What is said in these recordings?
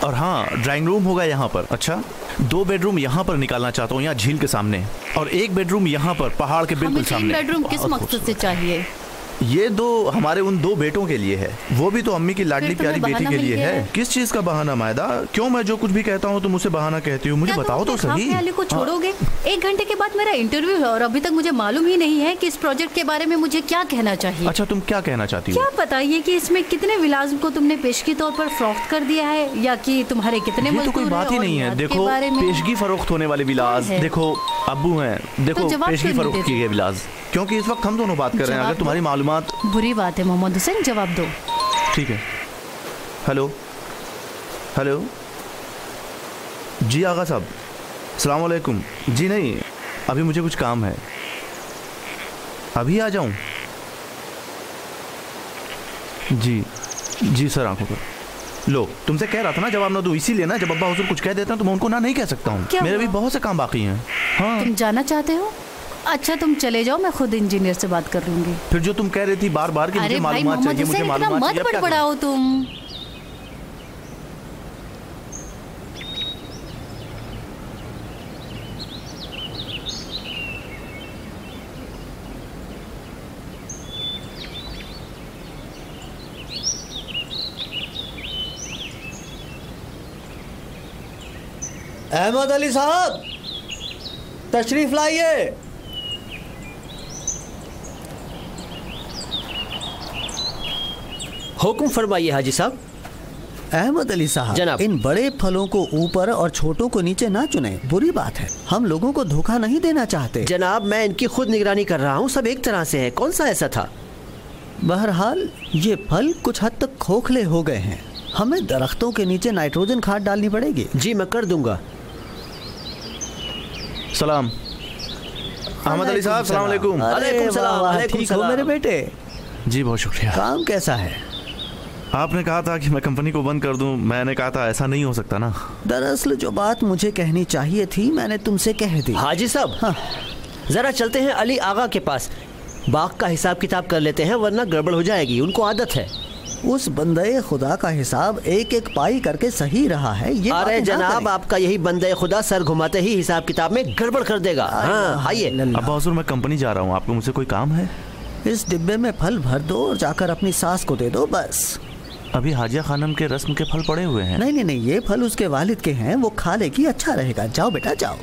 और हाँ, drawing room होगा यहाँ पर। अच्छा, 2 बेडरूम यहाँ पर निकालना चाहता हूँ, यहाँ झील के सामने, और 1 बेडरूम यहाँ पर पहाड़ के बिल्कुल सामने। हमें 3 बेडरूम किस मकसद से चाहिए? ये 2 हमारे उन 2 बेटों के लिए है, वो भी तो अम्मी की लाडली प्यारी बेटी के लिए है। किस चीज का बहाना मायदा? क्यों मैं जो कुछ भी कहता हूँ तुम मुझसे बहाना कहती हो? मुझे बताओ तो सही। खामख्याली को छोड़ोगे? 1 घंटे के बाद मेरा इंटरव्यू है और अभी तक मुझे मालूम ही नहीं है कि इस प्रोजेक्ट के बारे में मुझे क्या कहना चाहिए। अच्छा, तुम क्या कहना चाहती हो? क्या बताइए कि इसमें कितने विलास को तुमने पेशगी तौर पर फरोख्त कर दिया है, या कि तुम्हारे कितने मजदूर हैं? तो कोई बात ही नहीं है। देखो, पेशगी फरोख्त होने वाले विलास, देखो अब्बू हैं, देखो पेशगी फरोख्त किए गए विलास, क्योंकि इस वक्त हम दोनों बात कर रहे हैं। अगर तुम्हारी मालूमात। बुरी बात है मोहम्मद हुसैन, जवाब दो। ठीक है। हेलो हेलो जी आगा साहब, अस्सलाम वालेकुम। जी नहीं, अभी मुझे कुछ काम है, अभी आ जाऊं? जी जी सर, आंखों पर। लो, तुमसे कह रहा था ना जवाब ना दूं, इसीलिए ना जब अब्बा हुजूर कुछ कह देते हैं तो मैं उनको ना नहीं कह सकता हूँ। मेरे भी बहुत से काम बाकी हैं। हाँ, तुम जाना चाहते हो? अच्छा, तुम चले जाओ, मैं खुद इंजीनियर से बात कर लूंगी। फिर जो तुम कह रही थी बार बार कि मुझे मालूमात चाहिए, मुझे मालूमात चाहिए, मत बड़बड़ाओ तुम। अहमद अली साहब, तशरीफ लाइए। हुक्म फरमाइए हाजी साहब। अहमद अली साहब, जनाब। इन बड़े फलों को ऊपर और छोटों को नीचे ना चुने, बुरी बात है। हम लोगों को धोखा नहीं देना चाहते। जनाब, मैं इनकी खुद निगरानी कर रहा हूँ, सब एक तरह से है, कौन सा ऐसा था? बहरहाल ये फल कुछ हद तक खोखले हो गए हैं, हमें दरख्तों के नीचे नाइट्रोजन खाद डालनी पड़ेगी। जी मैं कर दूंगा। सलाम अहमद अली साहब, सलाम वालेकुम। वालेकुम सलाम। ठीक हो मेरे बेटे? जी बहुत शुक्रिया। काम कैसा है? आपने कहा था कि मैं कंपनी को बंद कर दूं, मैंने कहा था ऐसा नहीं हो सकता ना। दरअसल जो बात मुझे कहनी चाहिए थी मैंने तुमसे कह दी। हाजी साहब, हाँ। जरा चलते हैं अली आगा के पास, बाग का हिसाब किताब कर लेते हैं, वरना गड़बड़ हो जाएगी, उनको आदत है। उस बंदे खुदा का हिसाब एक एक पाई करके सही रहा है। ये अरे जनाब, आपका यही बंदे खुदा सर घुमाते ही हिसाब किताब में गड़बड़ कर देगा। हाँ आइए। अब्बा हुजूर, मैं कंपनी जा रहा हूँ, आपको मुझसे कोई काम है? इस डिब्बे में फल भर दो और जाकर अपनी सास को दे दो, बस। अभी हाजिया खानम के रस्म के फल पड़े हुए हैं। नहीं नहीं, ये फल उसके वालिद के हैं, वो खा लेगी, अच्छा रहेगा। जाओ बेटा जाओ।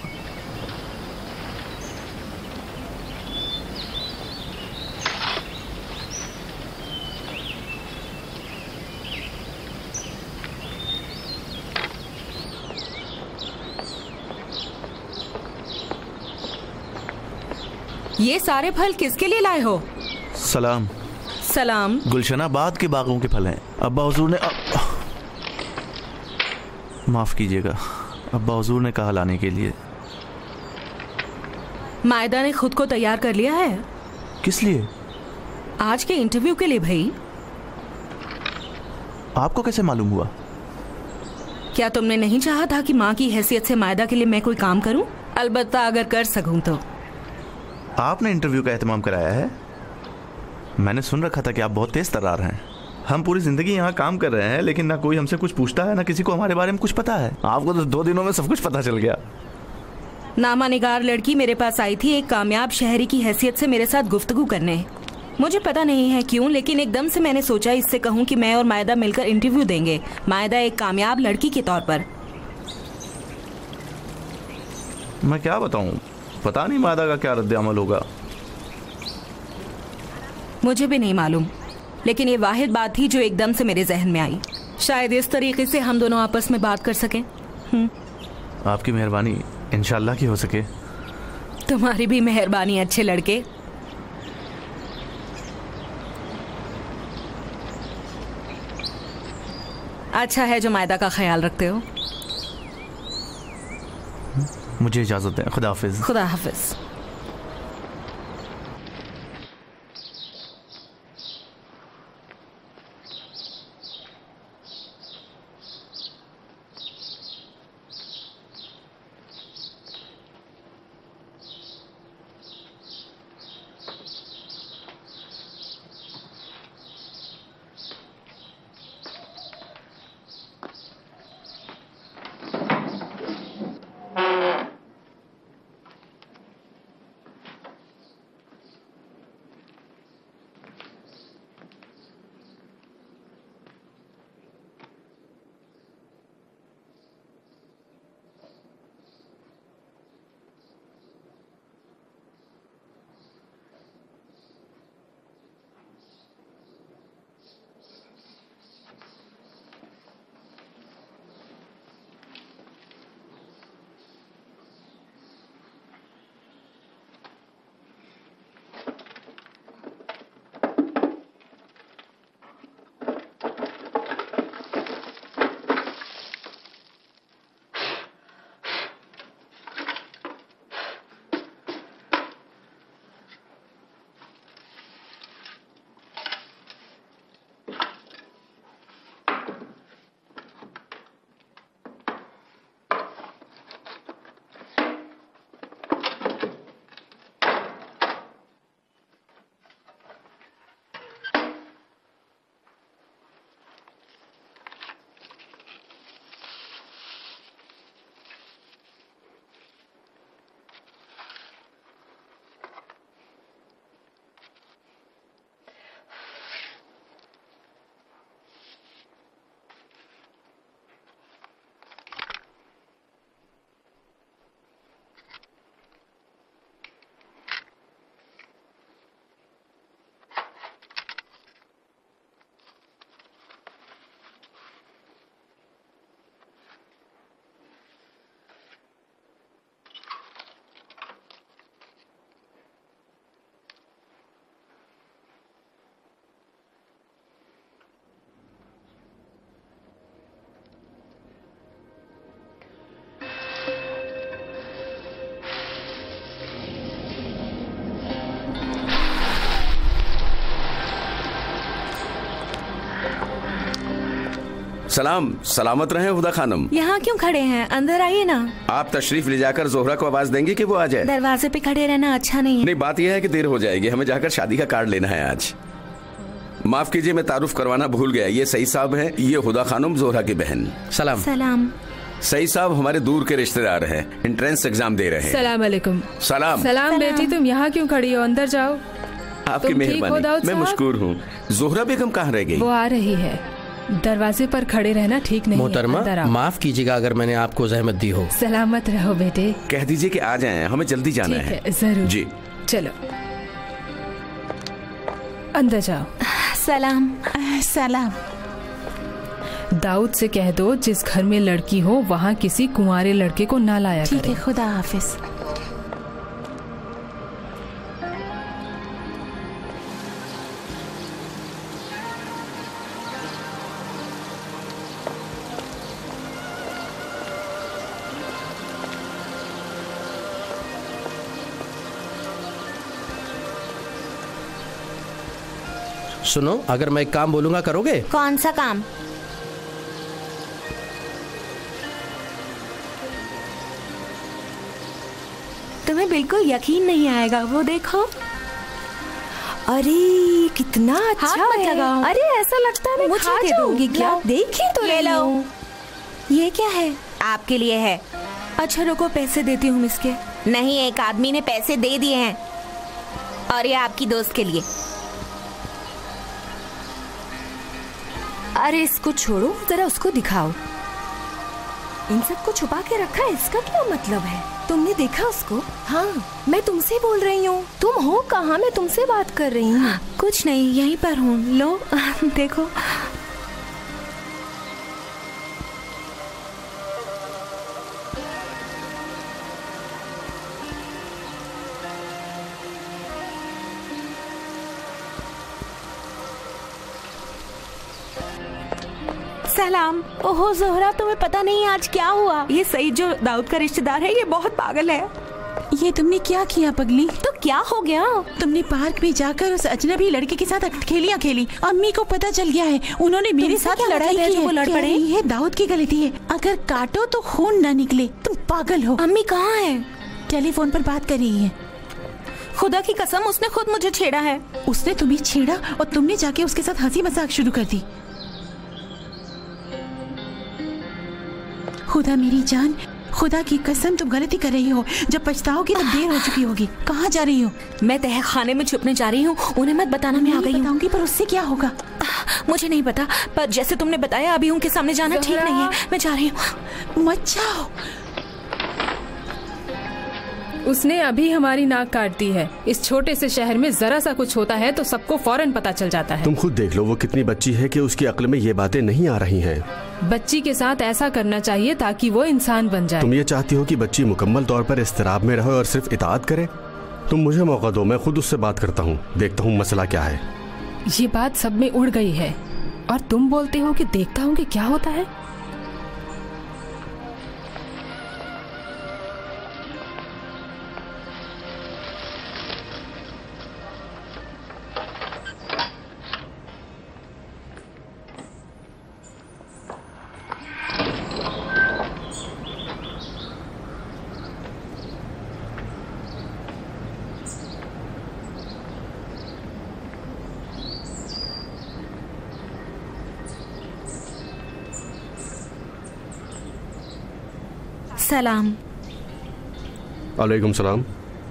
ये सारे फल किसके लिए लाए हो? सलाम। सलाम। गुलशनाबाद के बागों के फल हैं। अब्बा हुजूर ने माफ कीजिएगा, अब्बा हुजूर ने कहा लाने के लिए। मायदा ने खुद को तैयार कर लिया है। किस लिए? आज के इंटरव्यू के लिए भाई। आपको कैसे मालूम हुआ? क्या तुमने नहीं चाहा था कि माँ की हैसियत से मायदा के लिए मैं कोई काम करूं? अलबत्ता अगर कर सकूं तो। आपने इंटरव्यू का एहतमाम कराया है? मैंने सुन रखा था कि आप बहुत तेज तर्रार हैं। हम पूरी जिंदगी यहाँ काम कर रहे हैं, लेकिन ना कोई हमसे कुछ पूछता है, ना किसी को हमारे बारे में कुछ पता है। आपको तो 2 दिनों में सब कुछ पता चल गया। नामा निगार लड़की मेरे पास आई थी एक कामयाब शहरी की हैसियत से मेरे साथ गुफ्तगू करने। मुझे पता नहीं है क्यों, लेकिन एकदम से मैंने सोचा इससे कहूँ कि मैं और मायदा मिलकर इंटरव्यू देंगे, मायदा एक कामयाब लड़की के तौर पर। मैं क्या बताऊँ, पता नहीं मायदा का क्या रद्द अमल होगा। मुझे भी नहीं मालूम, लेकिन ये वाहिद बात थी जो एकदम से मेरे जहन में आई। शायद इस तरीके से हम दोनों आपस में बात कर सकें। आपकी मेहरबानी इंशाल्लाह की हो सके। तुम्हारी भी मेहरबानी अच्छे लड़के। अच्छा है जो मायदा का ख्याल रखते हो। मुझे इजाजत दें, खुदा हाफिज। खुदा हाफिज। सलाम, सलामत रहे हुदा खानम। यहाँ क्यों खड़े हैं? अंदर आइए ना। आप तशरीफ ले जाकर जोहरा को आवाज देंगे कि वो आ जाए? दरवाजे पे खड़े रहना अच्छा नहीं है। नहीं, बात यह है कि देर हो जाएगी, हमें जाकर शादी का कार्ड लेना है आज। माफ कीजिए, मैं तारुफ करवाना भूल गया। ये सईद साहब हैं, ये हुदा खानम जोहरा की बहन। सलाम। सलाम। सईद साहब हमारे दूर के रिश्तेदार हैं, एंट्रेंस एग्जाम दे रहे हैं। सलाम अलैकुम। सलाम। सलाम बेटी, तुम यहाँ क्यों खड़ी हो? अंदर जाओ। आपकी तुम ठीक हो मेहरबानी, दाऊद मैं साहब? मशकूर हूँ। जोहरा बेगम कहाँ रह गई? वो आ रही है। दरवाजे पर खड़े रहना ठीक नहीं है। अंदर मोहतरमा, आओ। माफ कीजिएगा अगर मैंने आपको जहमत दी हो। सलामत रहो बेटे। कह दीजिए कि आ जाएं, हमें जल्दी जाना ठीक है। है, जरूर। जी। चलो अंदर जाओ। सलाम। सलाम। दाऊद से कह दो जिस घर में लड़की हो वहाँ किसी कुंवारे लड़के को ना लाया ठीक करे। है, खुदा हाफिज। सुनो, अगर मैं एक काम बोलूंगा करोगे? कौन सा काम? तुम्हें बिल्कुल यकीन नहीं आएगा, वो देखो। अरे कितना अच्छा हाथ मत है। लगाओ। अरे ऐसा लगता है मैं मुझे खा दे दो। जाऊंगी क्या? लो। देखिए तो ले रही लो। हूँ। ये क्या है? आपके लिए है। अच्छा रुको, पैसे देती हूँ इसके। नहीं, एक आदमी ने पैसे दे दिए हैं और ये आपकी दोस्त के लिए। अरे इसको छोड़ो, जरा उसको दिखाओ। इन सबको छुपा के रखा है, इसका क्या मतलब है? तुमने देखा उसको? हाँ, मैं तुमसे बोल रही हूँ। तुम हो कहाँ? मैं तुमसे बात कर रही हूँ। कुछ नहीं, यहीं पर हूँ। लो देखो। सलाम। ओहो जोहरा, तुम्हें पता नहीं आज क्या हुआ? ये सईद जो दाऊद का रिश्तेदार है, ये बहुत पागल है। ये तुमने क्या किया पगली? तो क्या हो गया? तुमने पार्क में जाकर उस अजनबी लड़के के साथ खेलियां खेली। अम्मी को पता चल गया है, उन्होंने मेरे तुमसे साथ क्या लड़ाई मतलब है की जो है। वो लड़ कह पड़े? रही है दाऊद की गलती है, अगर काटो तो खून न निकले। तुम पागल हो। अम्मी कहाँ है? टेलीफोन पर बात कर रही है। खुदा की कसम, उसने खुद मुझे छेड़ा है। उसने तुम्हें छेड़ा और तुमने जाके उसके साथ हंसी मजाक शुरू कर दी। खुदा मेरी जान, खुदा की कसम तुम गलती कर रही हो। जब पछताओगी तब देर हो चुकी होगी। कहाँ जा रही हो? मैं तहखाने में छुपने जा रही हूँ, उन्हें मत बताना मैं आ गई हूँ। बताऊंगी, पर उससे क्या होगा? मुझे नहीं पता, पर जैसे तुमने बताया अभी उनके सामने जाना ठीक नहीं है। मैं जा रही हूँ। मत जाओ। उसने अभी हमारी नाक काट दी है। इस छोटे से शहर में जरा सा कुछ होता है तो सबको फौरन पता चल जाता है। तुम खुद देख लो वो कितनी बच्ची है कि उसकी अक्ल में ये बातें नहीं आ रही हैं। बच्ची के साथ ऐसा करना चाहिए ताकि वो इंसान बन जाए। तुम ये चाहती हो कि बच्ची मुकम्मल तौर पर इस्तिराब में रहे और सिर्फ इताअत करे? तुम मुझे मौका दो, मैं खुद उससे बात करता हूँ, देखता हूँ मसला क्या है। ये बात सब में उड़ गई है और तुम बोलते हो कि देखता हूँ कि क्या होता है। सलाम। अलैकुम सलाम।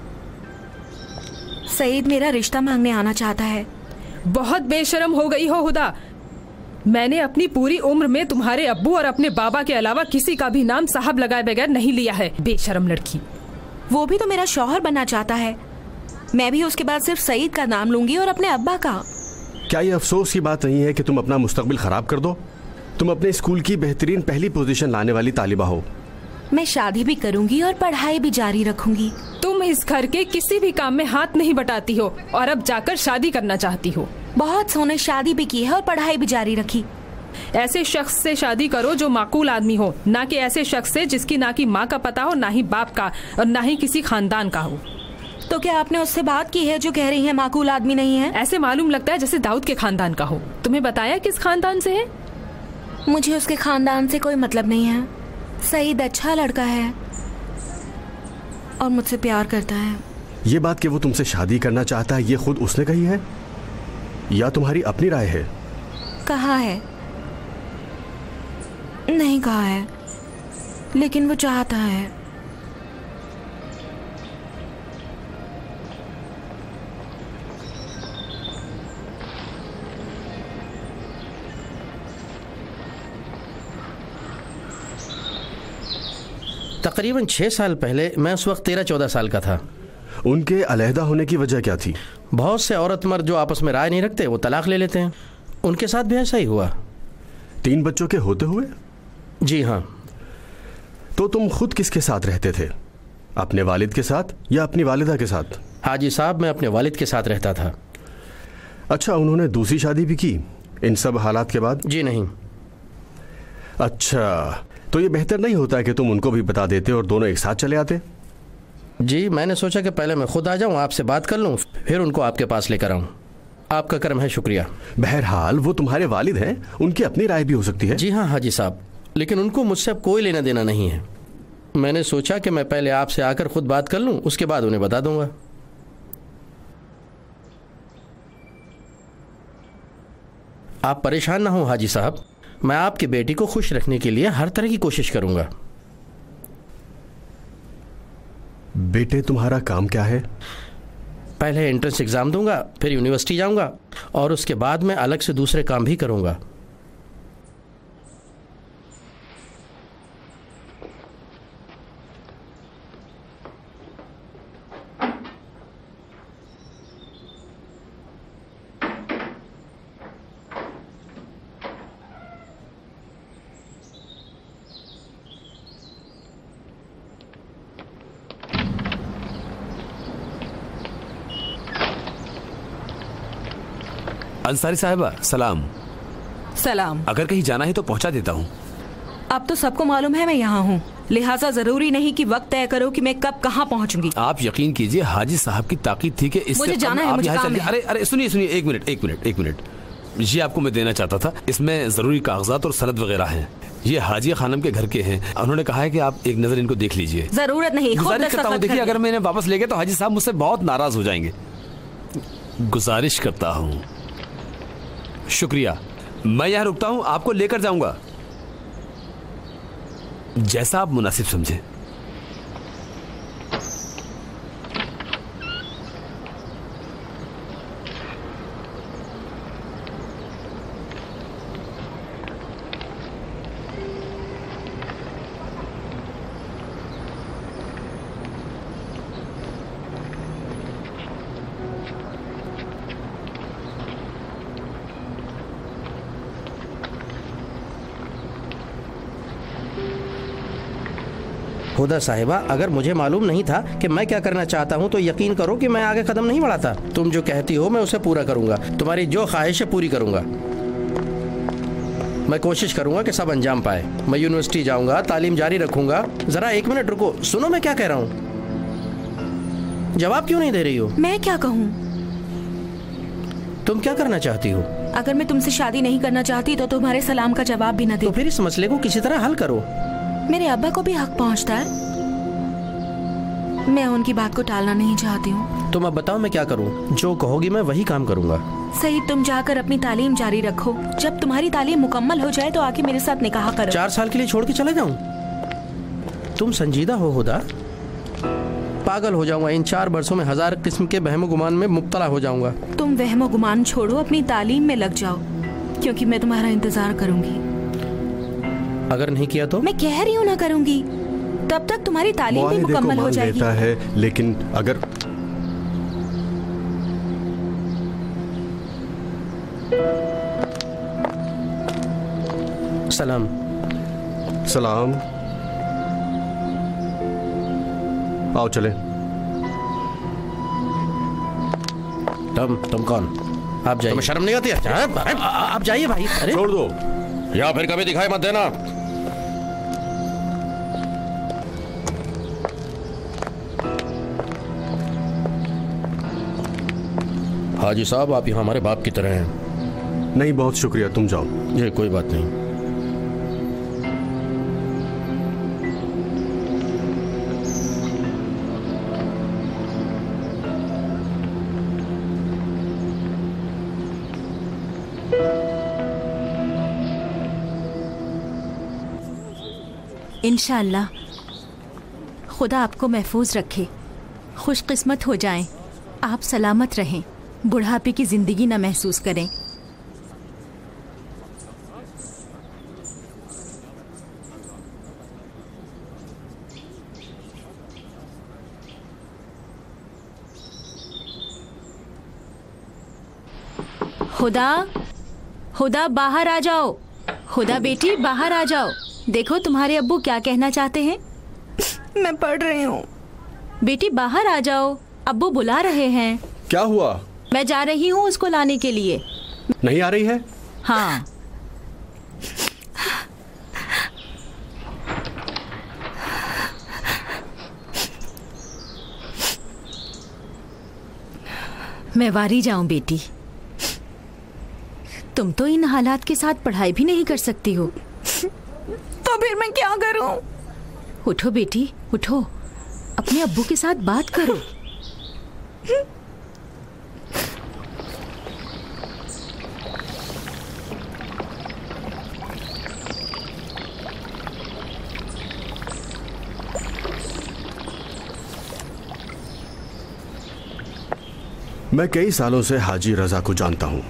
सईद मेरा रिश्ता मांगने आना चाहता है। बहुत बेशर्म हो गई हो हुदा। मैंने अपनी पूरी उम्र में तुम्हारे अब्बू और अपने बाबा के अलावा किसी का भी नाम साहब लगाए बगैर नहीं लिया है। बेशर्म लड़की। वो भी तो मेरा शौहर बनना चाहता है। मैं भी उसके बाद सिर्फ सईद का नाम लूंगी और अपने अब्बा का। क्या ये अफसोस की बात नहीं है कि तुम अपना मुस्तकबिल खराब कर दो? तुम अपने स्कूल की बेहतरीन पहली पोजीशन लाने वाली तालिबा हो। मैं शादी भी करूंगी और पढ़ाई भी जारी रखूंगी। तुम इस घर के किसी भी काम में हाथ नहीं बटाती हो और अब जाकर शादी करना चाहती हो। बहुत सोने शादी भी की है और पढ़ाई भी जारी रखी। ऐसे शख्स से शादी करो जो माकूल आदमी हो, ना कि ऐसे शख्स से जिसकी ना की माँ का पता हो, ना ही बाप का, और ना ही किसी खानदान का हो। तो क्या आपने उससे बात की है जो कह रही है माकूल आदमी नहीं है? ऐसे मालूम लगता है जैसे दाऊद के खानदान का हो। तुम्हें बताया किस खानदान से है? मुझे उसके खानदान से कोई मतलब नहीं है। सईद अच्छा लड़का है और मुझसे प्यार करता है। ये बात कि वो तुमसे शादी करना चाहता है, ये खुद उसने कही है या तुम्हारी अपनी राय है? कहा है, नहीं कहा है, लेकिन वो चाहता है। तकरीबन 6 साल पहले मैं उस वक्त 13-14 साल का था। उनके अलहदा होने की वजह क्या थी? बहुत से औरत मर्द जो आपस में राय नहीं रखते वो तलाक ले लेते हैं। उनके साथ भी ऐसा ही हुआ। 3 बच्चों के होते हुए? जी हाँ। तो तुम खुद किसके साथ रहते थे? अपने वालिद के साथ या अपनी वालिदा के साथ? हाजी साहब, मैं अपने वालिद के साथ रहता था। अच्छा, उन्होंने दूसरी शादी भी की इन सब हालात के बाद? जी नहीं। अच्छा, तो ये बेहतर नहीं होता कि तुम उनको भी बता देते और दोनों एक साथ चले आते? जी, मैंने सोचा कि पहले मैं खुद आ जाऊं, आपसे बात कर लूं, फिर उनको आपके पास लेकर आऊं। आपका करम है, शुक्रिया। बहरहाल वो तुम्हारे वालिद हैं, उनकी अपनी राय भी हो सकती है। जी हाँ हाजी साहब, लेकिन उनको मुझसे अब कोई लेना देना नहीं है। मैंने सोचा कि मैं पहले आपसे आकर खुद बात कर लूं, उसके बाद उन्हें बता दूंगा। आप परेशान ना हो हाजी साहब, मैं आपकी बेटी को खुश रखने के लिए हर तरह की कोशिश करूंगा। बेटे, तुम्हारा काम क्या है? पहले एंट्रेंस एग्जाम दूंगा, फिर यूनिवर्सिटी जाऊंगा और उसके बाद मैं अलग से दूसरे काम भी करूंगा। अंसारी साहिबा, सलाम। सलाम। अगर कहीं जाना है तो पहुंचा देता हूँ। अब तो सबको मालूम है मैं यहाँ हूँ, लिहाजा जरूरी नहीं कि वक्त तय करो कि मैं कब कहाँ पहुँचूंगी। आप यकीन कीजिए, हाजी साहब की ताकीद थी कि इससे मुझे जाना है, मुझे काम है। अरे सुनिए सुनिए, एक मिनट। ये आपको मैं देना चाहता था। इसमें जरूरी कागजात और सनद वगैरह हैं। ये हाजी खानम के घर के हैं। उन्होंने कहा है कि आप एक नजर इनको देख लीजिए। जरूरत नहीं, गुजारिश करता हूँ। देखिए, अगर मैं इन्हें वापस ले गया तो हाजी साहब मुझसे बहुत नाराज हो जाएंगे। गुजारिश करता हूँ। शुक्रिया। मैं यहाँ रुकता हूँ, आपको लेकर जाऊंगा जैसा आप मुनासिब समझे। खुदा साहिबा, अगर मुझे मालूम नहीं था कि मैं क्या करना चाहता हूँ तो यकीन करो कि मैं आगे कदम नहीं बढ़ाता। तुम जो कहती हो मैं उसे पूरा करूँगा। तुम्हारी जो ख्वाहिश है पूरी करूँगा। मैं कोशिश करूँगा कि सब अंजाम पाए। मैं यूनिवर्सिटी जाऊँगा, तालीम जारी रखूँगा। ज़रा 1 मिनट रुको, सुनो मैं क्या कह रहा हूँ। जवाब क्यों नहीं दे रही हो? मैं क्या कहूँ? तुम क्या करना चाहती हो? अगर मैं तुमसे शादी नहीं करना चाहती तो तुम्हारे सलाम का जवाब भी न दे। तो फिर इस मसले को किसी तरह हल करो। मेरे अब्बा को भी हक पहुंचता है। मैं उनकी बात को टालना नहीं चाहती हूँ। तुम अब बताओ मैं क्या करूँ? जो कहोगी मैं वही काम करूँगा। सही, तुम जाकर अपनी तालीम जारी रखो। जब तुम्हारी तालीम मुकम्मल हो जाए तो आके मेरे साथ निकाह करो। 4 साल के लिए छोड़ के चले जाऊँ? तुम संजीदा हो हुदा? पागल हो जाऊंगा। इन 4 बरसों में 1000 किस्म के वहम गुमान में मुब्तला हो जाऊंगा। तुम वहम गुमान छोड़ो, अपनी तालीम में लग जाओ, क्योंकि मैं तुम्हारा इंतजार करूंगी। अगर नहीं किया तो? मैं कह रही हूँ ना करूंगी। तब तक तुम्हारी तालीम भी मुकम्मल हो जाएगी। लेता है, लेकिन अगर सलाम। सलाम। आओ चले। तुम कौन? आप जाइए। तुम्हें शर्म नहीं आती है? आप जाइए भाई। अरे छोड़ दो, या फिर कभी दिखाई मत देना। हाजी साहब, आप यहाँ हमारे बाप की तरह हैं। नहीं, बहुत शुक्रिया, तुम जाओ। ये कोई बात नहीं। इंशाअल्लाह खुदा आपको महफूज रखे, खुशकिस्मत हो जाएं, आप सलामत रहें, बुढ़ापे की जिंदगी ना महसूस करें। खुदा, खुदा बाहर आ जाओ। खुदा बेटी बाहर आ जाओ। देखो तुम्हारे अब्बू क्या कहना चाहते हैं। मैं पढ़ रही हूँ। बेटी बाहर आ जाओ, अब्बू बुला रहे हैं। क्या हुआ? मैं जा रही हूँ उसको लाने के लिए। नहीं आ रही है? हाँ। मैं वारी जाऊं बेटी, तुम तो इन हालात के साथ पढ़ाई भी नहीं कर सकती हो। तो फिर मैं क्या करूं? उठो बेटी उठो, अपने अब्बू के साथ बात करो। मैं कई सालों से हाजी रजा को जानता हूं।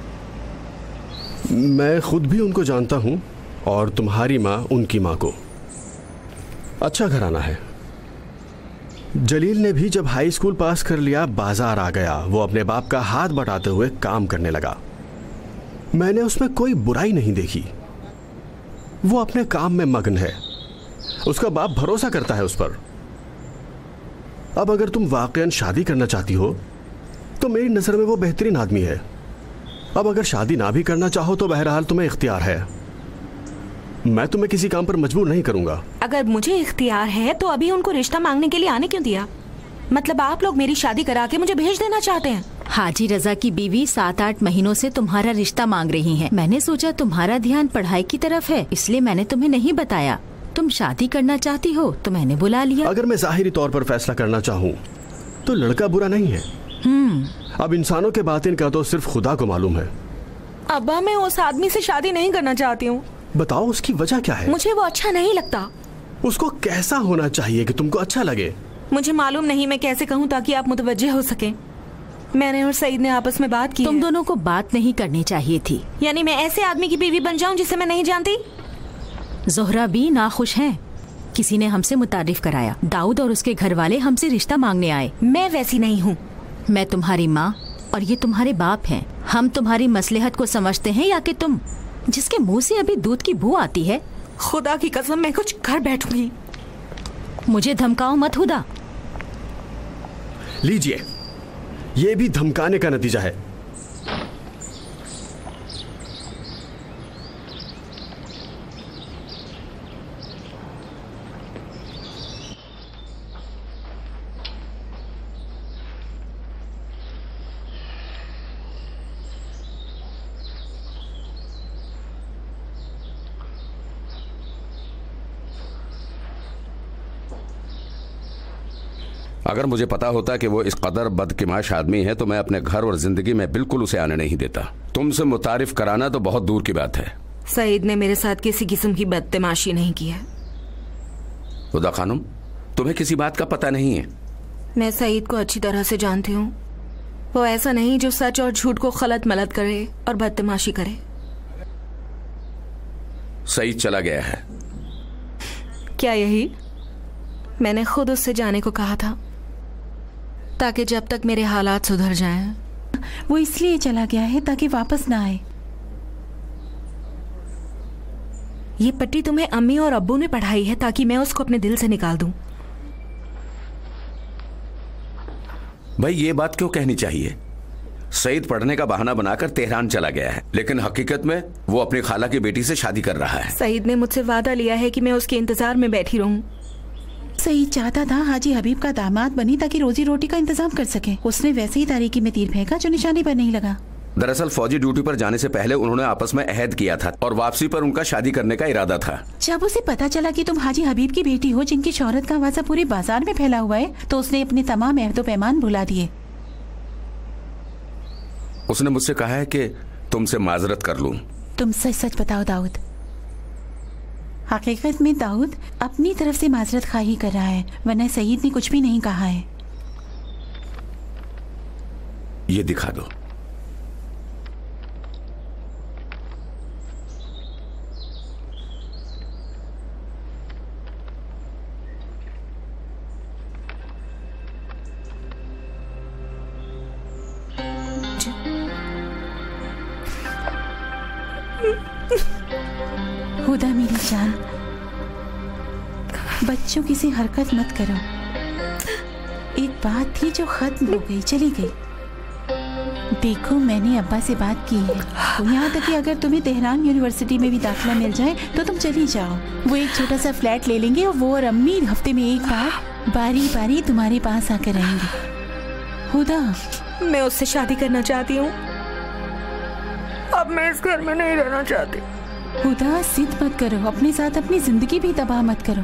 मैं खुद भी उनको जानता हूं और तुम्हारी माँ उनकी माँ को। अच्छा घराना है। जलील ने भी जब हाई स्कूल पास कर लिया बाजार आ गया। वो अपने बाप का हाथ बटाते हुए काम करने लगा। मैंने उसमें कोई बुराई नहीं देखी। वो अपने काम में मग्न है। उसका बाप भरोसा करता है उस पर। अब अगर तुम वाकईन शादी करना चाहती हो तो मेरी नजर में वो बेहतरीन आदमी है। अब अगर शादी ना भी करना चाहो तो बहरहाल तुम्हें इख्तियार है। मैं तुम्हें किसी काम पर मजबूर नहीं करूंगा। अगर मुझे इख्तियार है तो अभी उनको रिश्ता मांगने के लिए आने क्यों दिया? मतलब आप लोग मेरी शादी करा के मुझे भेज देना चाहते हैं? हाजी रजा की बीवी 7-8 महीनों से तुम्हारा रिश्ता मांग रही है। मैंने सोचा तुम्हारा ध्यान पढ़ाई की तरफ है, इसलिए मैंने तुम्हें नहीं बताया। तुम शादी करना चाहती हो तो मैंने बुला लिया। अगर मैं जाहिरी तौर पर फैसला करना चाहूँ तो लड़का बुरा नहीं है। अब इंसानों के बातिन का तो सिर्फ खुदा को मालूम है। अब्बा मैं उस आदमी से शादी नहीं करना चाहती हूँ। बताओ उसकी वजह क्या है? मुझे वो अच्छा नहीं लगता। उसको कैसा होना चाहिए कि तुमको अच्छा लगे? मुझे मालूम नहीं मैं कैसे कहूँ ताकि आप मुतवज्जे हो सके। मैंने और सईद ने आपस में बात की। तुम दोनों को बात नहीं करनी चाहिए थी। यानी मैं ऐसे आदमी की बीवी बन जाऊँ जिसे मैं नहीं जानती? जोहरा भी नाखुश है। किसी ने हमसे मुतारिफ कराया। दाऊद और उसके घर वाले हमसे रिश्ता मांगने आए। मैं वैसी नहीं हूँ। मैं तुम्हारी माँ और ये तुम्हारे बाप हैं। हम तुम्हारी मसलहत को समझते हैं या कि तुम जिसके मुंह से अभी दूध की बू आती है। खुदा की कसम मैं कुछ कर बैठूंगी। मुझे धमकाओ मत हुदा। लीजिए, ये भी धमकाने का नतीजा है। अगर मुझे पता होता कि वो इस कदर बदकिमाश आदमी है तो मैं अपने घर और जिंदगी में बिल्कुल उसे आने नहीं देता। तुमसे मुतारिफ कराना तो बहुत दूर की बात है। सईद ने मेरे साथ किसी किस्म की बदतमाशी नहीं की है। खुदा खानुम, तुम्हें किसी बात का पता नहीं है? मैं सईद को अच्छी तरह से जानती हूँ। वो ऐसा नहीं जो सच और झूठ को खलत मलत करे और बदतमाशी करे। सईद चला गया है। क्या यही? मैंने खुद उससे जाने को कहा था ताकि जब तक मेरे हालात सुधर जाएं। वो इसलिए चला गया है ताकि वापस ना आए। ये पट्टी तुम्हें अम्मी और अब्बू ने पढ़ाई है ताकि मैं उसको अपने दिल से निकाल दूं। भाई ये बात क्यों कहनी चाहिए? सईद पढ़ने का बहाना बनाकर तेहरान चला गया है, लेकिन हकीकत में वो अपनी खाला की बेटी से शादी कर रहा है। सईद ने मुझसे वादा लिया है कि मैं उसके इंतजार में बैठी रहूं। सईद चाहता था हाजी हबीब का दामाद बनी ताकि रोजी रोटी का इंतजाम कर सके। उसने वैसे ही तारीकी में तीर फेंका जो निशाने पर नहीं लगा। दरअसल फौजी ड्यूटी पर जाने से पहले उन्होंने आपस में अहद किया था और वापसी पर उनका शादी करने का इरादा था। जब उसे पता चला कि तुम हाजी हबीब की बेटी हो जिनकी शोहरत का वाजा पूरे बाजार में फैला हुआ है, तो उसने अपने तमाम अहदो पैमान भुला दिए। उसने मुझसे कहा है कि तुमसे माजरत कर लूं। तुम सच सच बताओ दाऊद, हकीकत में दाऊद अपनी तरफ से माजरत खाही कर रहा है, वरना सईद ने कुछ भी नहीं कहा है। ये दिखा दो। हुदा मेरी जान, बच्चों की सी हरकत मत करो। एक बात थी जो खत्म हो गई, चली गई। देखो मैंने अब्बा से बात की है, यहाँ तक कि अगर तुम्हें तेहरान यूनिवर्सिटी में भी दाखिला मिल जाए तो तुम चली जाओ। वो एक छोटा सा फ्लैट ले लेंगे और वो और अम्मी हफ्ते में एक बार बारी बारी तुम्हारे पास आकर रहेंगे। हुदा, मैं उससे शादी करना चाहती हूँ। अब मैं इस घर में नहीं रहना चाहती। हुदा जिद मत करो, अपने साथ अपनी जिंदगी भी तबाह मत करो।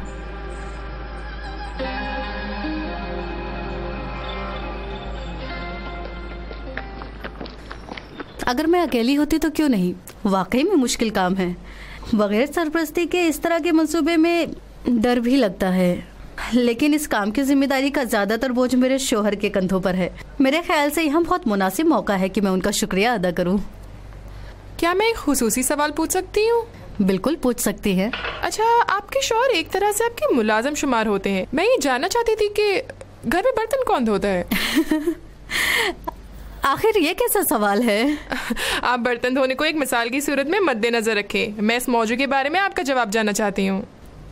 अगर मैं अकेली होती तो क्यों नहीं, वाकई में मुश्किल काम है। बगैर सरपरस्ती के इस तरह के मंसूबे में डर भी लगता है, लेकिन इस काम की जिम्मेदारी का ज्यादातर बोझ मेरे शोहर के कंधों पर है। मेरे ख्याल से यह बहुत मुनासिब मौका है कि मैं उनका शुक्रिया अदा करूं। क्या मैं एक खुसूसी सवाल पूछ सकती हूँ? बिल्कुल पूछ सकती है। अच्छा, आपके शौहर एक तरह से आपके मुलाजिम शुमार होते हैं। मैं ये जानना चाहती थी कि घर में बर्तन कौन धोता है? आखिर ये कैसा सवाल है? आप बर्तन धोने को एक मिसाल की सूरत में मद्देनजर रखें। मैं इस मौजू के बारे में आपका जवाब जानना चाहती हूँ।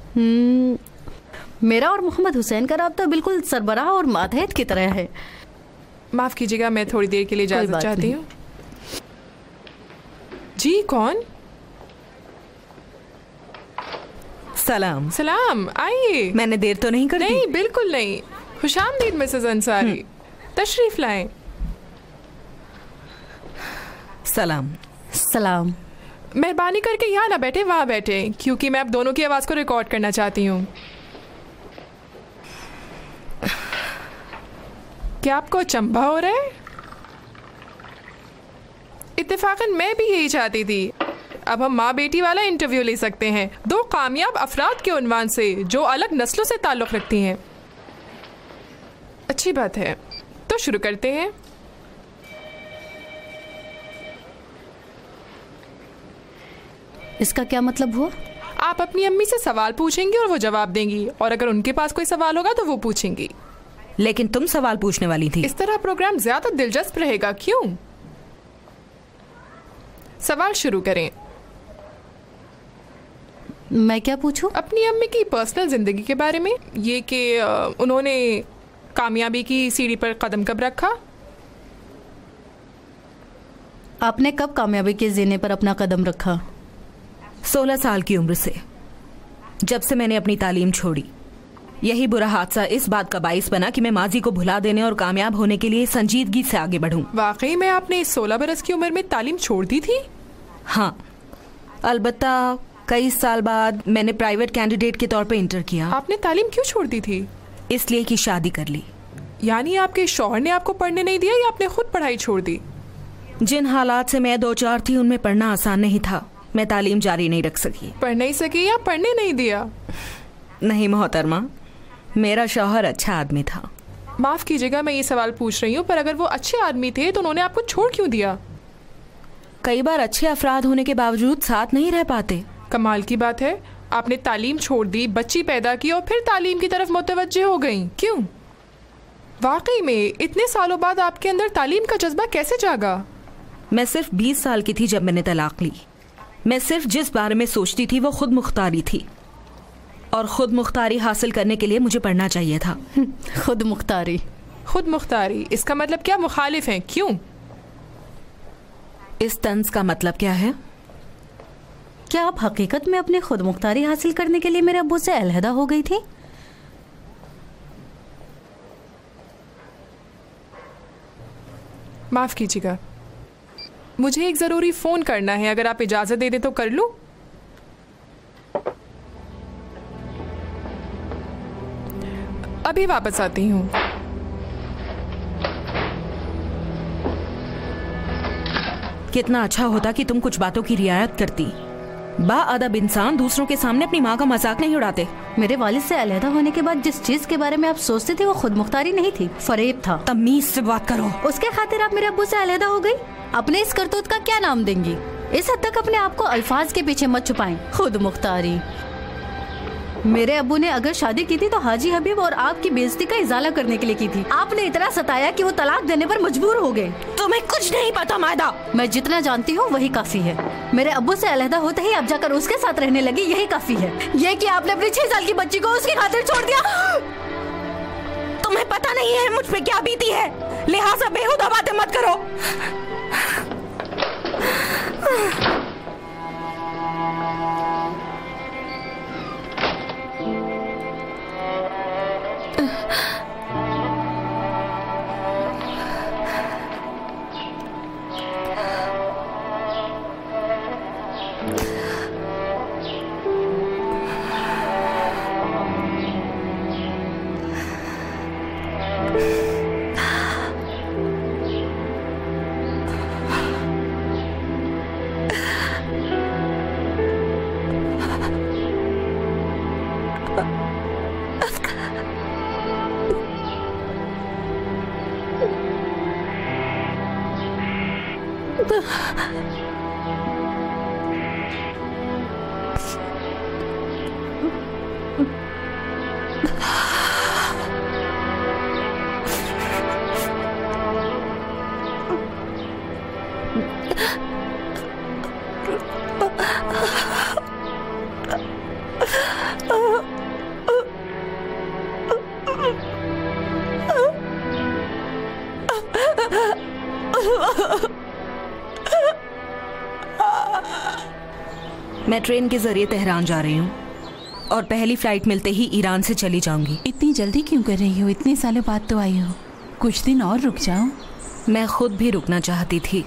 मेरा और मोहम्मद हुसैन का राब्ता बिल्कुल सरबराह और मातहत की तरह है। माफ कीजिएगा, मैं थोड़ी देर के लिए इजाजत चाहती हूँ। जी, कौन? सलाम। सलाम, आइए। मैंने देर तो नहीं कर दी? नहीं, बिल्कुल नहीं। खुशामदीद मिसेस अंसारी, तशरीफ लाएं। सलाम। सलाम। मेहरबानी करके यहाँ ना बैठे, वहाँ बैठे, क्योंकि मैं आप दोनों की आवाज़ को रिकॉर्ड करना चाहती हूँ। क्या आपको अचंभा हो रहा है? इत्तेफाकन मैं भी यही चाहती थी। अब हम माँ बेटी वाला इंटरव्यू ले सकते हैं, दो कामयाब अफराद के उन्वान से जो अलग नस्लों से ताल्लुक़ रखती हैं। अच्छी बात है, तो शुरू करते हैं। इसका क्या मतलब हुआ? आप अपनी अम्मी से सवाल पूछेंगी और वो जवाब देंगी, और अगर उनके पास कोई सवाल होगा तो वो पूछेंगी। लेकिन तुम सवाल पूछने वाली थी। इस तरह प्रोग्राम ज्यादा दिलचस्प रहेगा। क्यों? सवाल शुरू करें। मैं क्या पूछूं? अपनी अम्मी की पर्सनल जिंदगी के बारे में, ये कि उन्होंने कामयाबी की सीढ़ी पर कदम कब रखा। आपने कब कामयाबी के जीने पर अपना कदम रखा? 16 साल की उम्र से, जब से मैंने अपनी तालीम छोड़ी। यही बुरा हादसा इस बात का बाइस बना कि मैं माजी को भुला देने और कामयाब होने के लिए संजीदगी से आगे बढ़ूं। वाकई में आपने 16 बरस की उम्र में तालीम छोड़ दी थी? हाँ, अलबत्ता कई साल बाद मैंने प्राइवेट कैंडिडेट के तौर पे इंटर किया। आपने तालीम क्यों छोड़ दी थी? इसलिए कि शादी कर ली। यानी आपके शौहर ने आपको पढ़ने नहीं दिया या आपने खुद पढ़ाई छोड़ दी? जिन हालात से मैं 2-4 थी उनमें पढ़ना आसान नहीं था। मैं तालीम जारी नहीं रख सकी। पढ़ नहीं सकी या पढ़ने नहीं दिया? नहीं मोहतरमा, मेरा शौहर अच्छा आदमी था। माफ कीजिएगा मैं ये सवाल पूछ रही हूँ, पर अगर वो अच्छे आदमी थे तो उन्होंने आपको छोड़ क्यों दिया? कई बार अच्छे अफराद होने के बावजूद साथ नहीं रह पाते। कमाल की बात है, आपने तालीम छोड़ दी, बच्ची पैदा की और फिर तालीम की तरफ मुतवज्जे हो गई। क्यों? वाकई में इतने सालों बाद आपके अंदर तालीम का जज्बा कैसे जागा? मैं सिर्फ 20 साल की थी जब मैंने तलाक ली। मैं सिर्फ जिस बारे में सोचती थी वो खुद मुख्तारी थी, और खुद मुख्तारी हासिल करने के लिए मुझे पढ़ना चाहिए था। खुद मुख्तारी? खुद मुख्तारी, इसका मतलब क्या? मुखालिफ हैं? क्यों? इस तंज का मतलब क्या है? क्या आप हकीकत में अपने खुद मुख्तारी हासिल करने के लिए मेरे अब्बू से अलहदा हो गई थी? माफ कीजिएगा, मुझे एक जरूरी फोन करना है। अगर आप इजाजत दे दें तो कर लूं? अभी वापस आती हूँ। कितना अच्छा होता कि तुम कुछ बातों की रियायत करती। बाअदब इंसान दूसरों के सामने अपनी माँ का मजाक नहीं उड़ाते। मेरे वालिद से अलहदा होने के बाद जिस चीज के बारे में आप सोचते थे वो खुद मुख्तारी नहीं थी, फरेब था। तमीज से बात करो। उसके खातिर आप मेरे अब्बू से अलहदा हो गई? अपने इस करतूत का क्या नाम देंगी? इस हद तक अपने आप को अल्फाज के पीछे मत छुपाएं। खुद मुख्तारी। मेरे अब्बू ने अगर शादी की थी तो हाजी हबीब और आपकी बेइज्जती का इजाला करने के लिए की थी। आपने इतना सताया कि वो तलाक देने पर मजबूर हो गए। तुम्हें कुछ नहीं पता मायदा। मैं जितना जानती हूँ वही काफी है। मेरे अब्बू से अलहदा होते ही अब जाकर उसके साथ रहने लगी, यही काफी है। ये कि आपने अपनी 6 साल की बच्ची को उसकी खातिर छोड़ दिया। तुम्हें पता नहीं है मुझ पे क्या बीती है, लिहाजा बेहुदा बातें मत करो। मैं ट्रेन के जरिए तेहरान जा रही हूँ और पहली फ्लाइट मिलते ही ईरान से चली जाऊंगी। इतनी जल्दी क्यों कर रही हो? इतने सालों बाद तो आई हो, कुछ दिन और रुक जाओ। मैं खुद भी रुकना चाहती थी,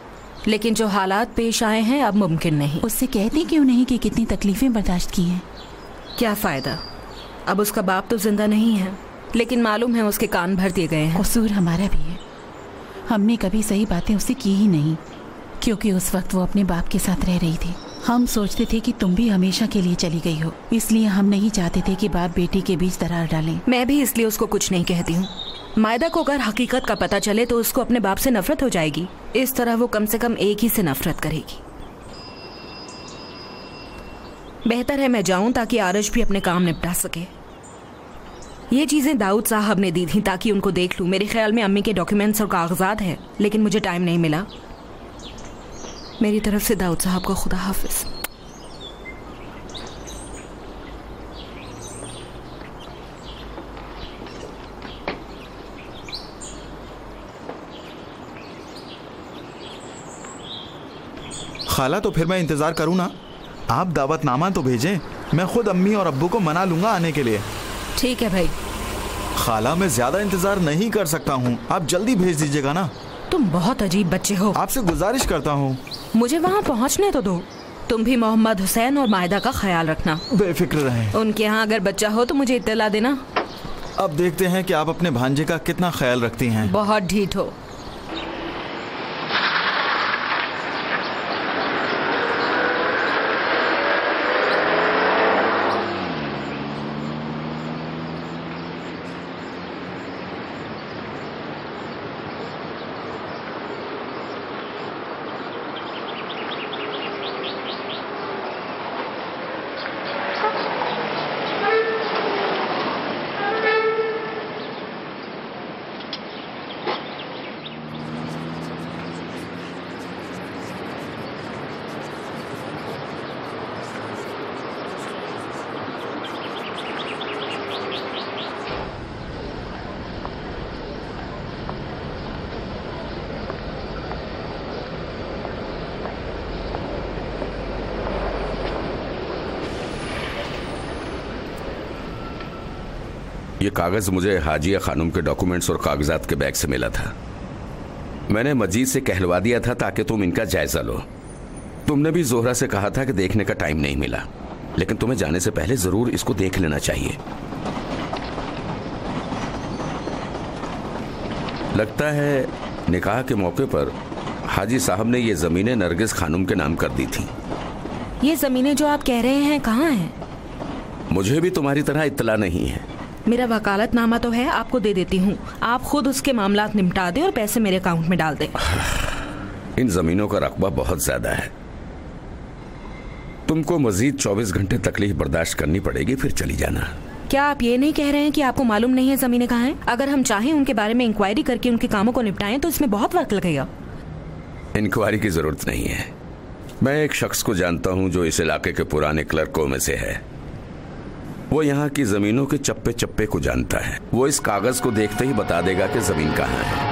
लेकिन जो हालात पेश आए हैं अब मुमकिन नहीं। उससे कहती क्यों नहीं कि कितनी तकलीफें बर्दाश्त की हैं? क्या फायदा, अब उसका बाप तो जिंदा नहीं है, लेकिन मालूम है उसके कान भर दिए गए हैं। कसूर हमारा भी है, हमने कभी सही बातें उससे की ही नहीं, क्योंकि उस वक्त वो अपने बाप के साथ रह रही थी। हम सोचते थे कि तुम भी हमेशा के लिए चली गई हो, इसलिए हम नहीं चाहते थे कि बाप बेटी के बीच दरार डालें। मैं भी इसलिए उसको कुछ नहीं कहती हूँ। मायदा को अगर हकीकत का पता चले तो उसको अपने बाप से नफरत हो जाएगी। इस तरह वो कम से कम एक ही से नफरत करेगी। बेहतर है मैं जाऊं ताकि आरज भी अपने काम निपटा सके। ये चीजें दाऊद साहब ने दी थी ताकि उनको देख लूं। मेरे ख्याल में अम्मी के डॉक्यूमेंट्स और कागजात हैं, लेकिन मुझे टाइम नहीं मिला। मेरी तरफ से दाऊद साहब को खुदा हाफिज। खाला तो फिर मैं इंतजार करूं ना? आप दावतनामा तो भेजें, मैं खुद अम्मी और अब्बू को मना लूंगा आने के लिए। ठीक है भाई। खाला मैं ज्यादा इंतजार नहीं कर सकता हूँ, आप जल्दी भेज दीजिएगा ना। तुम बहुत अजीब बच्चे हो। आपसे गुजारिश करता हूँ, मुझे वहाँ पहुँचने तो दो। तुम भी मोहम्मद हुसैन और मायदा का ख्याल रखना। बेफिक्र रहें। उनके यहाँ अगर बच्चा हो तो मुझे इत्तला देना। अब देखते हैं कि आप अपने भांजे का कितना ख्याल रखती हैं। बहुत ढीठ हो। ये कागज मुझे हाजिया खानूम के डॉक्यूमेंट्स और कागजात के बैग से मिला था। मैंने मजीद से कहलवा दिया था ताकि तुम इनका जायजा लो। तुमने भी जोहरा से कहा था कि देखने का टाइम नहीं मिला, लेकिन तुम्हें जाने से पहले जरूर इसको देख लेना चाहिए। लगता है निकाह के मौके पर हाजी साहब ने ये जमीनें नरगिस खानूम के नाम कर दी थी। ये जमीनें जो आप कह रहे हैं कहाँ हैं? मुझे भी तुम्हारी तरह इत्तला नहीं है। मेरा वकालतनामा तो है, आपको दे देती हूँ। आप खुद उसके मामलात निपटा दें और पैसे मेरे अकाउंट में डाल दें। इन जमीनों का रकबा बहुत ज्यादा है। तुमको मजीद 24 घंटे तकलीफ बर्दाश्त करनी पड़ेगी, फिर चली जाना। क्या आप ये नहीं कह रहे हैं कि आपको मालूम नहीं है जमीनें कहाँ हैं? अगर हम चाहें उनके बारे में इंक्वायरी करके उनके कामों को निपटाएं तो इसमें बहुत वक्त लगेगा। इंक्वायरी की जरूरत नहीं है। मैं एक शख्स को जानता हूँ जो इस इलाके के पुराने क्लर्कों में से है। वो यहाँ की जमीनों के चप्पे चप्पे को जानता है। वो इस कागज को देखते ही बता देगा कि जमीन कहाँ है।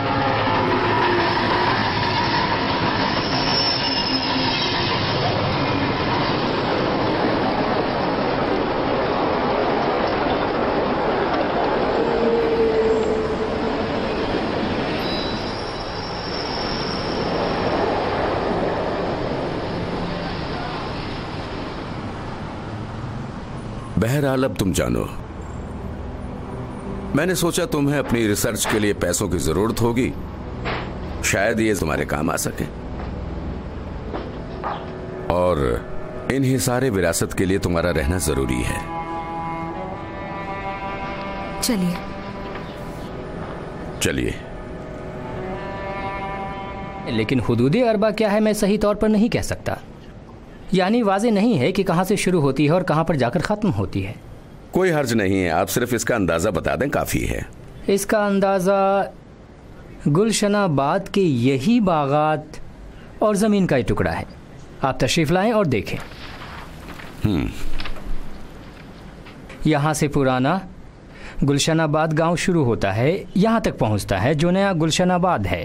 बहरहाल अब तुम जानो। मैंने सोचा तुम्हें अपनी रिसर्च के लिए पैसों की जरूरत होगी, शायद ये तुम्हारे काम आ सके। और इन हिसारे विरासत के लिए तुम्हारा रहना जरूरी है। चलिए चलिए। लेकिन हुदूदे अरबा क्या है मैं सही तौर पर नहीं कह सकता। यानी वाज़ेह नहीं है कि कहाँ से शुरू होती है और कहाँ पर जाकर ख़त्म होती है। कोई हर्ज नहीं है, आप सिर्फ इसका अंदाज़ा बता दें, काफ़ी है। इसका अंदाज़ा गुलशनाबाद के यही बागात और ज़मीन का ही टुकड़ा है। आप तशरीफ़ लाएं और देखें। यहाँ से पुराना गुलशनाबाद गांव शुरू होता है, यहाँ तक पहुँचता है जो नया गुलशनाबाद है।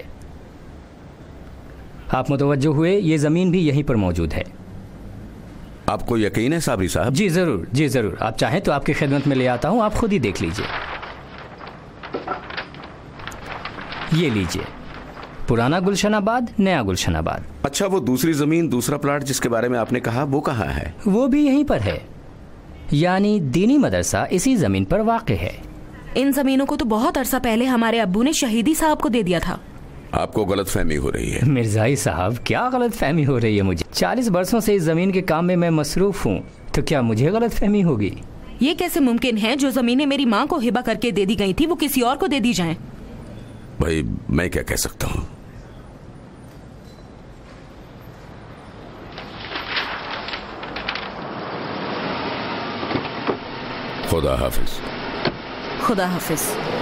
आप मुतवज्जो हुए, ये ज़मीन भी यहीं पर मौजूद है। आपको यकीन है साबरी साहब? जी ज़रूर, जी ज़रूर। आप चाहें तो आपकी खिदमत में ले आता हूँ, आप खुद ही देख लीजिए। ये लीजिए, पुराना गुलशनाबाद, नया गुलशनाबाद। अच्छा, वो दूसरी ज़मीन, दूसरा प्लाट जिसके बारे में आपने कहा, वो कहाँ है? वो भी यहीं पर है। यानी दीनी मदरसा इसी ज़मीन पर वाक़े है। इन ज़मीनों को तो बहुत अरसा पहले हमारे अब्बू ने शहीदी साहब को दे दिया था। आपको गलत फहमी हो रही है। मिर्जाई साहब, क्या गलत फहमी हो रही है मुझे? 40 बरसों से इस जमीन के काम में मैं मसरूफ हूँ, तो क्या मुझे गलत फहमी होगी? ये कैसे मुमकिन है जो जमीनें मेरी माँ को हिबा करके दे दी गई थी वो किसी और को दे दी जाएं? भाई मैं क्या कह सकता हूँ। खुदा हाफिज। खुदा हाफिज।